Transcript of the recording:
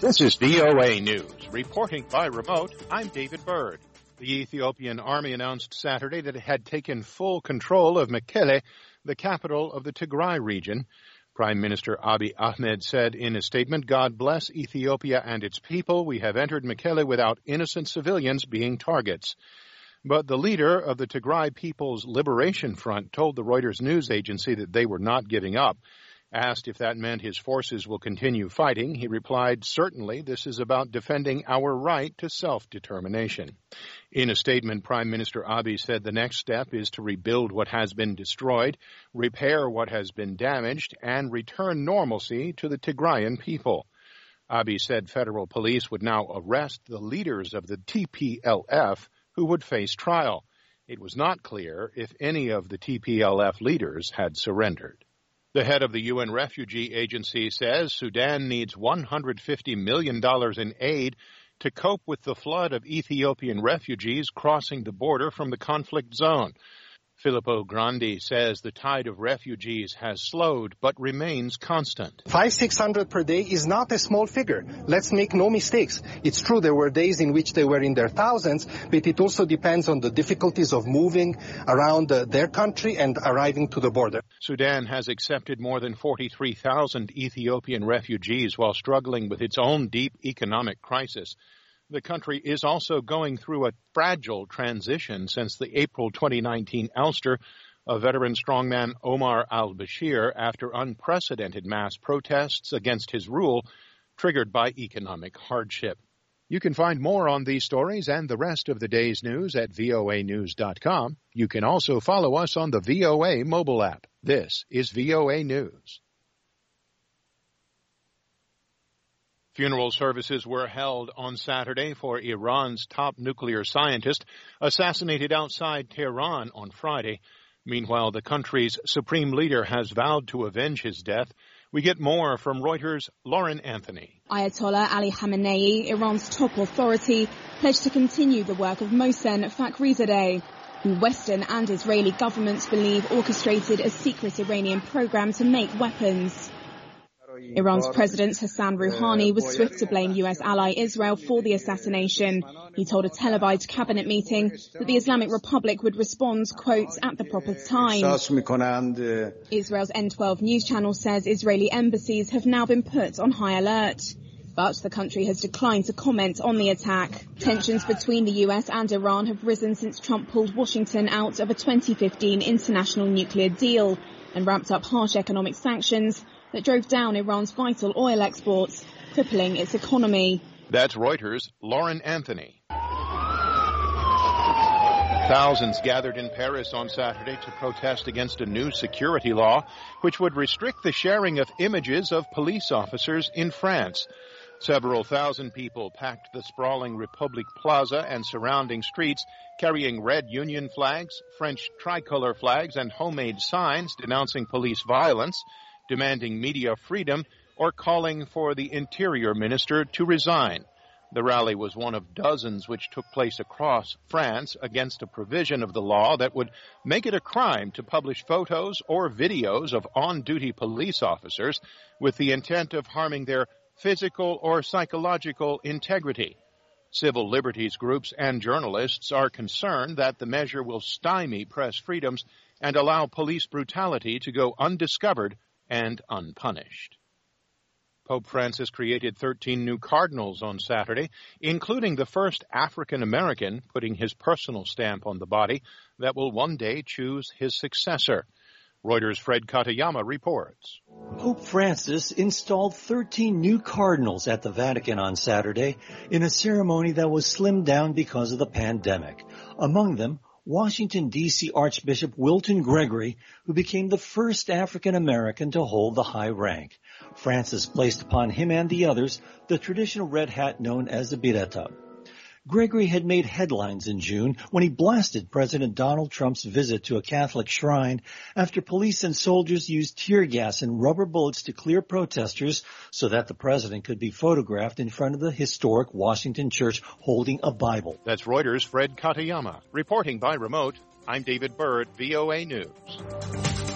This is VOA News. Reporting by remote, I'm David Byrd. The Ethiopian army announced Saturday that it had taken full control of Mekelle, the capital of the Tigray region. Prime Minister Abiy Ahmed said in a statement, "God bless Ethiopia and its people. We have entered Mekelle without innocent civilians being targets." But the leader of the Tigray People's Liberation Front told the Reuters news agency that they were not giving up. Asked if that meant his forces will continue fighting, he replied, "Certainly, this is about defending our right to self-determination." In a statement, Prime Minister Abiy said the next step is to rebuild what has been destroyed, repair what has been damaged, and return normalcy to the Tigrayan people. Abiy said federal police would now arrest the leaders of the TPLF who would face trial. It was not clear if any of the TPLF leaders had surrendered. The head of the UN Refugee Agency says Sudan needs $150 million in aid to cope with the flood of Ethiopian refugees crossing the border from the conflict zone. Filippo Grandi says the tide of refugees has slowed but remains constant. 500-600 per day is not a small figure. Let's make no mistakes. It's true there were days in which they were in their thousands, but it also depends on the difficulties of moving around their country and arriving to the border. Sudan has accepted more than 43,000 Ethiopian refugees while struggling with its own deep economic crisis. The country is also going through a fragile transition since the April 2019 ouster of veteran strongman Omar al-Bashir after unprecedented mass protests against his rule triggered by economic hardship. You can find more on these stories and the rest of the day's news at voanews.com. You can also follow us on the VOA mobile app. This is VOA News. Funeral services were held on Saturday for Iran's top nuclear scientist, assassinated outside Tehran on Friday. Meanwhile, the country's supreme leader has vowed to avenge his death. We get more from Reuters' Lauren Anthony. Ayatollah Ali Khamenei, Iran's top authority, pledged to continue the work of Mohsen Fakhrizadeh, who Western and Israeli governments believe orchestrated a secret Iranian program to make weapons. Iran's President Hassan Rouhani was swift to blame U.S. ally Israel for the assassination. He told a televised cabinet meeting that the Islamic Republic would respond, quote, at the proper time. Israel's N12 news channel says Israeli embassies have now been put on high alert. But the country has declined to comment on the attack. Tensions between the US and Iran have risen since Trump pulled Washington out of a 2015 international nuclear deal and ramped up harsh economic sanctions that drove down Iran's vital oil exports, crippling its economy. That's Reuters' Lauren Anthony. Thousands gathered in Paris on Saturday to protest against a new security law which would restrict the sharing of images of police officers in France. Several thousand people packed the sprawling Republic Plaza and surrounding streets, carrying red Union flags, French tricolor flags, and homemade signs denouncing police violence, demanding media freedom, or calling for the Interior Minister to resign. The rally was one of dozens which took place across France against a provision of the law that would make it a crime to publish photos or videos of on-duty police officers with the intent of harming their physical or psychological integrity. Civil liberties groups and journalists are concerned that the measure will stymie press freedoms and allow police brutality to go undiscovered and unpunished. Pope Francis created 13 new cardinals on Saturday, including the first African-American putting his personal stamp on the body that will one day choose his successor. Reuters' Fred Katayama reports. Pope Francis installed 13 new cardinals at the Vatican on Saturday in a ceremony that was slimmed down because of the pandemic. Among them, Washington, D.C. Archbishop Wilton Gregory, who became the first African-American to hold the high rank. Francis placed upon him and the others the traditional red hat known as the biretta. Gregory had made headlines in June when he blasted President Donald Trump's visit to a Catholic shrine after police and soldiers used tear gas and rubber bullets to clear protesters so that the president could be photographed in front of the historic Washington Church holding a Bible. That's Reuters' Fred Katayama. Reporting by remote, I'm David Byrd, VOA News.